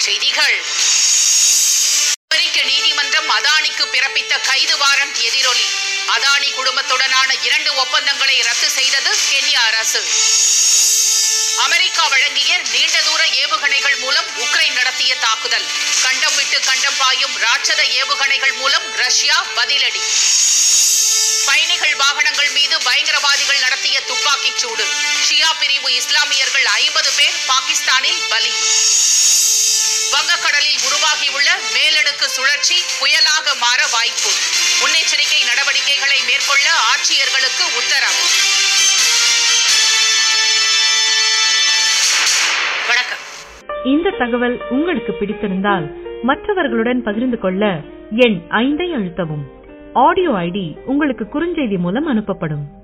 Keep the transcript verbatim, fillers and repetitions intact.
செய்திகள். அமெரிக்க நீதிமன்றம் அதானிக்கு பிறப்பித்த கைது வாரண்ட் எதிரொலி. அதானி குடும்பத்துடனான இரண்டு ஒப்பந்தங்களை ரத்து செய்தது கென்யா அரசு. அமெரிக்கா வழங்கிய நீண்ட தூர ஏவுகணைகள் மூலம் உக்ரைன் நடத்திய தாக்குதல். கண்டம் விட்டு கண்டம் பாயும் ராட்சத ஏவுகணைகள் மூலம் ரஷ்யா பதிலடி. பயணிகள் வாகனங்கள் மீது பயங்கரவாதிகள் நடத்திய துப்பாக்கிச் சூடு. ஷியா பிரிவு இஸ்லாமியர்கள் ஐம்பது பேர் பாகிஸ்தானில் பலி. வங்கக்கடலில் உருவாகியுள்ள மேலடுக்கு சுழற்சி புயலாக மாற வாய்ப்பு. முன்னெச்சரிக்கை நடவடிக்கைகளை மேற்கொள்ள ஆட்சியர்களுக்கு உத்தரவு. வணக்கம். இந்த தகவல் உங்களுக்கு பிடித்திருந்தால் மற்றவர்களுடன் பகிர்ந்து கொள்ள எண் ஐந்தை அழுத்தவும். ஆடியோ ஐடி உங்களுக்கு குறுஞ்செய்தி மூலம் அனுப்பப்படும்.